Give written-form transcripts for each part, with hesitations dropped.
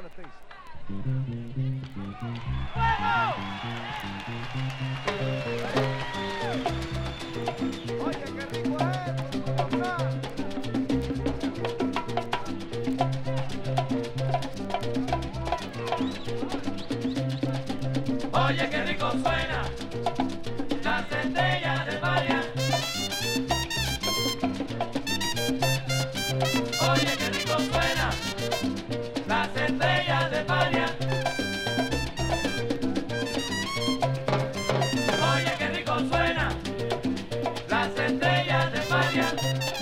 Matriz. Oye, qué rico es esto. Oye, qué rico suena la centella de Fania. Oye, qué rico suena la centella de Fania. Oye, qué rico suena la centella de Fania.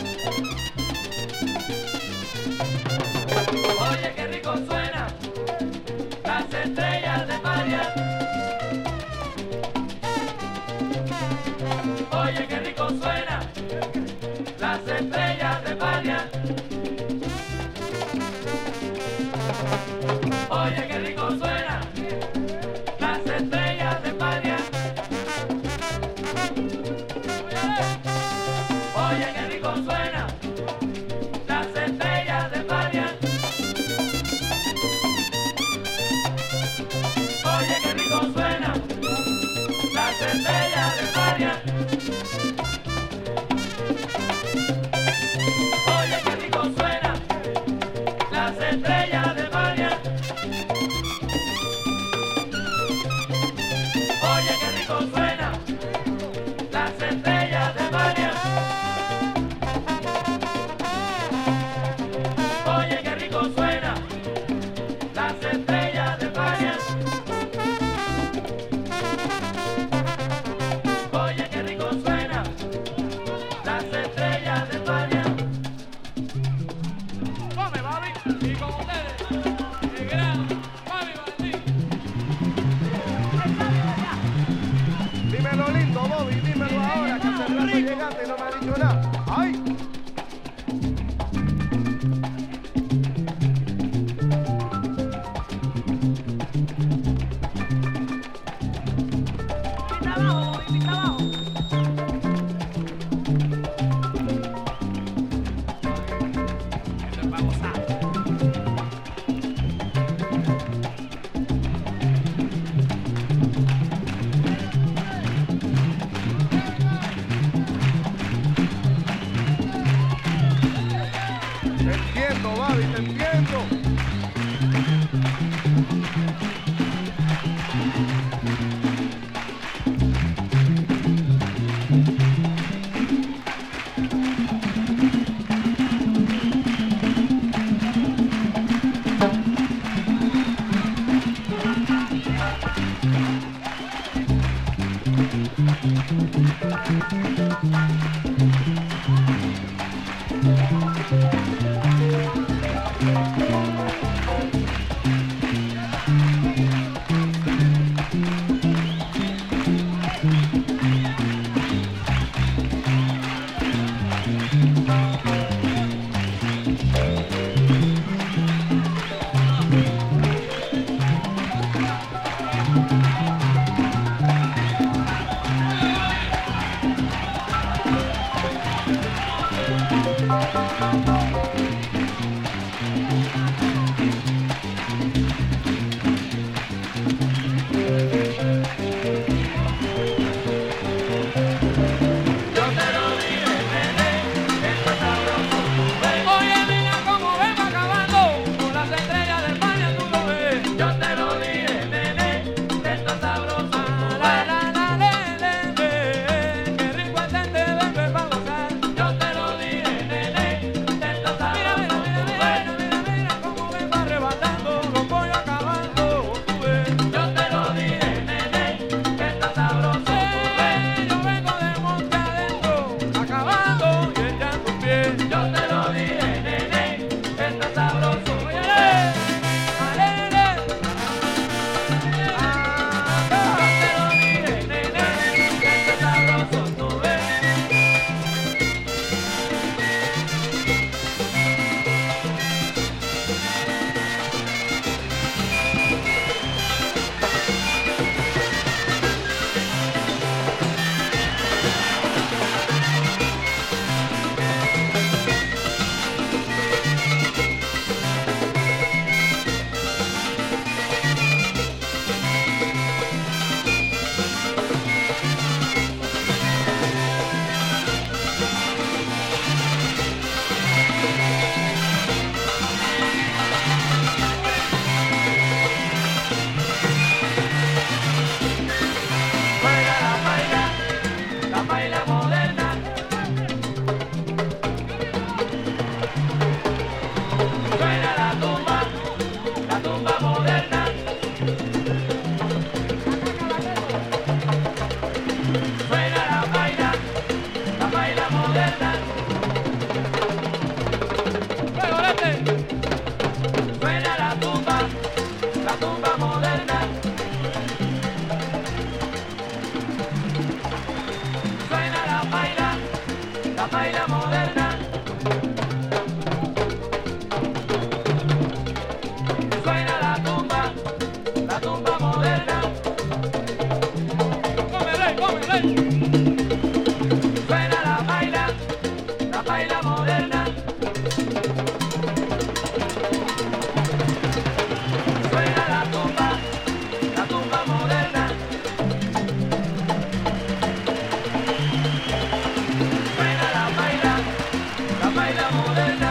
Oye, qué rico suena las estrellas de Fania. Oye, qué rico suena las estrellas de Fania. Oye, qué rico suena las estrellas de Fania. Oye, qué rico suena las estrellas de Fania. Oye, qué rico suena las estrellas de Fania. Oye, qué rico suena las estrellas de Fania. Oye, qué rico suena las estrellas de Fania. Oye, qué rico suena las estrellas de Fania. Oye, qué rico suena las estrellas de Fania. Come, Bobby, y con ustedes, el gran Bobby Valentín. Dímelo lindo, Bobby, dímelo ahora, que hace rato llegaste y no me has dicho nada. ¡Ay! Pita abajo, Bobby, pita abajo. Esto es para gozar. Te entiendo, Bobby, te entiendo. moderna. Suena la tumba moderna. Suena la paila moderna. Suena la tumba moderna. Suena la paila moderna. Suena la tumba moderna. Suena la paila moderna.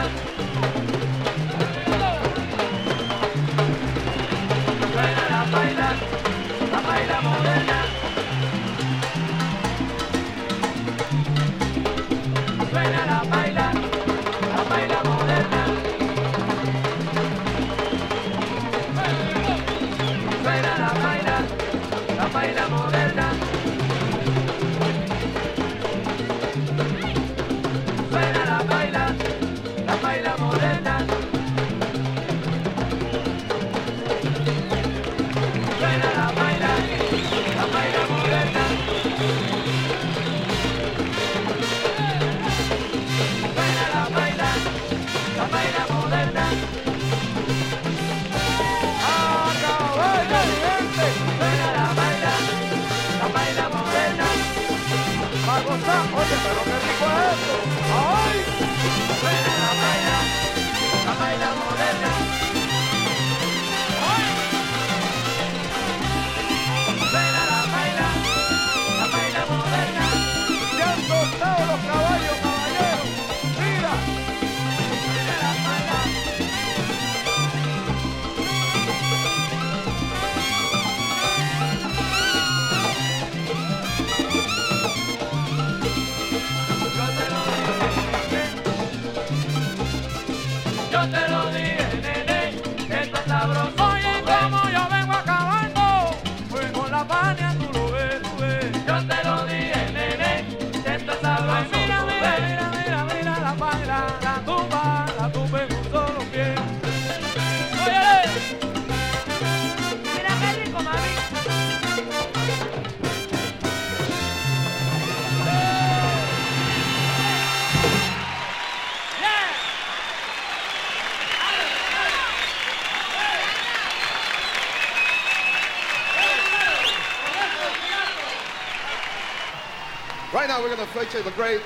Suena la paila moderna. Suena la paila moderna. Suena la paila moderna. Suena la paila moderna. Suena la paila moderna. Suena la paila moderna. ¡A caballo, mi gente! Suena la paila moderna. ¡Va a gozar! Oye, pero qué rico es esto. ¡Ay! Suena la paila moderna. Suena la paila moderna. ¡Se han soltado los caballos, caballeros! ¡Mira! Suena la paila. Yo te lo dije, nene, esto es sabroso. Oye, como yo vengo acabando, pues con la paña tú lo ves, tú ves. Yo te lo dije, nene, esto es sabroso. Ay, mira, mira, mira, mira, mira la paila, la tumba en un solo pie. Oye, Mira qué rico, mami. Right now we're going to feature the great